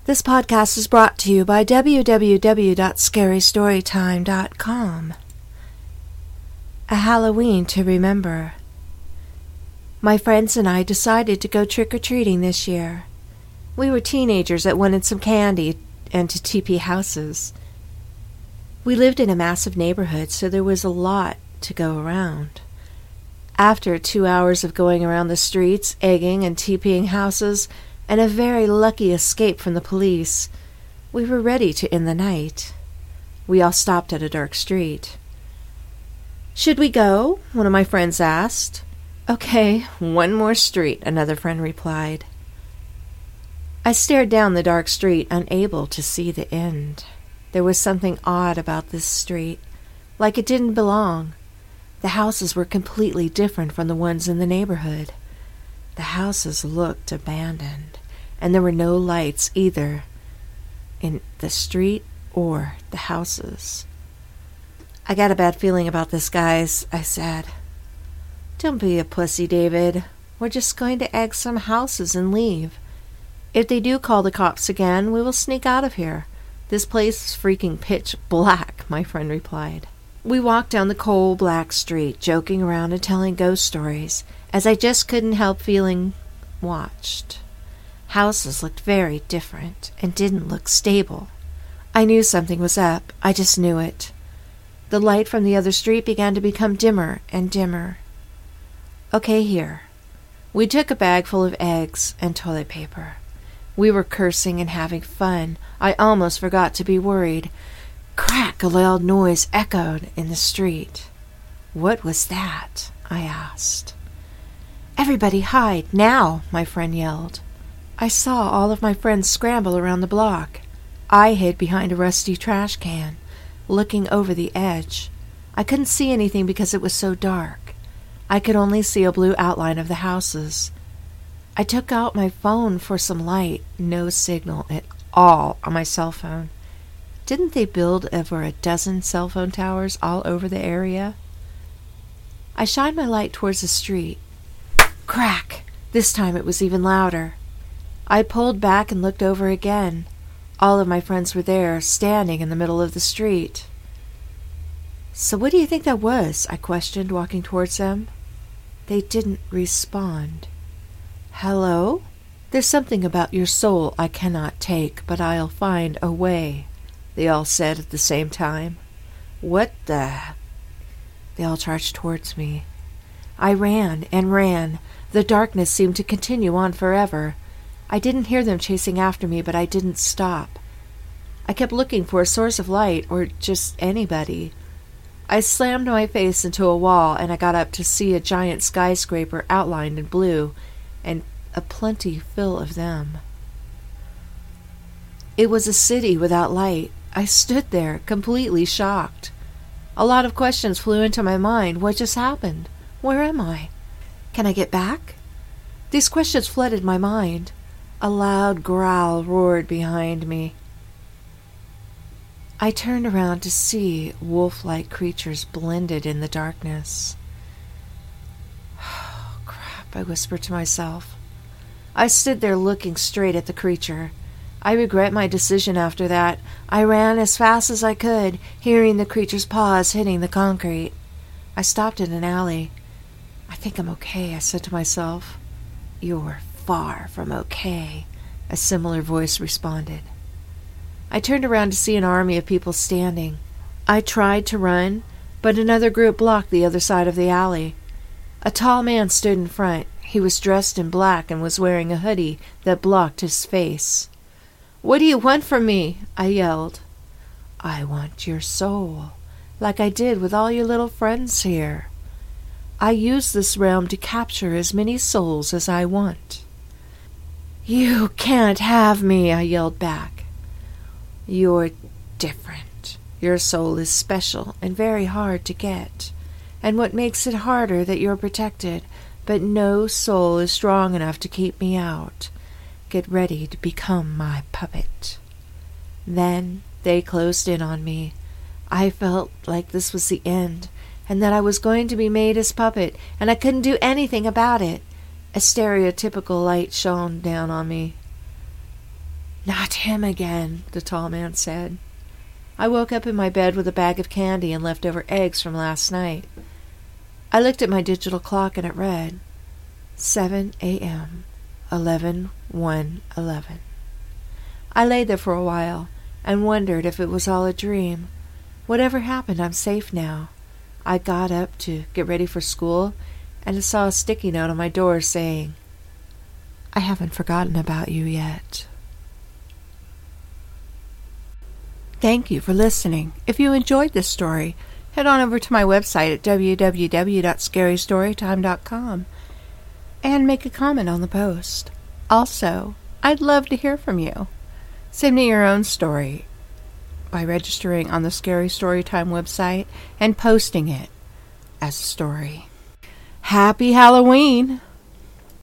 This podcast is brought to you by www.scarystorytime.com. A Halloween to remember. My friends and I decided to go trick-or-treating this year. We were teenagers that wanted some candy and to TP houses. We lived in a massive neighborhood, so there was a lot to go around. After 2 hours of going around the streets, egging and TPing houses, and a very lucky escape from the police, we were ready to end the night. We all stopped at a dark street. "Should we go?" one of my friends asked. "Okay, one more street," another friend replied. I stared down the dark street, unable to see the end. There was something odd about this street, like it didn't belong. The houses were completely different from the ones in the neighborhood. The houses looked abandoned, and there were no lights either in the street or the houses. "I got a bad feeling about this, guys," I said. "Don't be a pussy, David. We're just going to egg some houses and leave. If they do call the cops again, we will sneak out of here. This place is freaking pitch black," my friend replied. We walked down the coal-black street, joking around and telling ghost stories, as I just couldn't help feeling watched. Houses looked very different and didn't look stable. I knew something was up. I just knew it. The light from the other street began to become dimmer and dimmer. "Okay, here." We took a bag full of eggs and toilet paper. We were cursing and having fun. I almost forgot to be worried. Crack! A loud noise echoed in the street. "What was that?" I asked. "Everybody hide, now!" my friend yelled. I saw all of my friends scramble around the block. I hid behind a rusty trash can, looking over the edge. I couldn't see anything because it was so dark. I could only see a blue outline of the houses. I took out my phone for some light. No signal at all on my cell phone. Didn't they build over a dozen cell phone towers all over the area? I shined my light towards the street. Crack! This time it was even louder. I pulled back and looked over again. All of my friends were there, standing in the middle of the street. "So what do you think that was?" I questioned, walking towards them. They didn't respond. "Hello? There's something about your soul I cannot take, but I'll find a way," they all said at the same time. "What the—" They all charged towards me. I ran and ran. The darkness seemed to continue on forever. I didn't hear them chasing after me, but I didn't stop. I kept looking for a source of light, or just anybody. I slammed my face into a wall, and I got up to see a giant skyscraper outlined in blue, and a plenty full of them. It was a city without light. I stood there, completely shocked. A lot of questions flew into my mind. What just happened? Where am I? Can I get back? These questions flooded my mind. A loud growl roared behind me. I turned around to see wolf-like creatures blended in the darkness. "Oh, crap," I whispered to myself. I stood there looking straight at the creature. I regret my decision after that. I ran as fast as I could, hearing the creature's paws hitting the concrete. I stopped in an alley. "I think I'm okay," I said to myself. "You're far from okay," a similar voice responded. I turned around to see an army of people standing. I tried to run, but another group blocked the other side of the alley. A tall man stood in front. He was dressed in black and was wearing a hoodie that blocked his face. "What do you want from me?" I yelled. "I want your soul, like I did with all your little friends here. I use this realm to capture as many souls as I want." "You can't have me," I yelled back. "You're different. Your soul is special and very hard to get. And what makes it harder that you're protected, but no soul is strong enough to keep me out. Get ready to become my puppet." Then they closed in on me. I felt like this was the end, and that I was going to be made his puppet, and I couldn't do anything about it. A stereotypical light shone down on me. Not him again, the tall man said. I woke up in my bed with a bag of candy and leftover eggs from last night. I looked at my digital clock and it read 7 a.m., 11:11. I lay there for a while and wondered if it was all a dream. Whatever happened, I'm safe now. I got up to get ready for school and I saw a sticky note on my door saying, I haven't forgotten about you yet. Thank you for listening. If you enjoyed this story, head on over to my website at www.scarystorytime.com and make a comment on the post. Also, I'd love to hear from you. Send me your own story by registering on the Scary Storytime website and posting it as a story. Happy Halloween!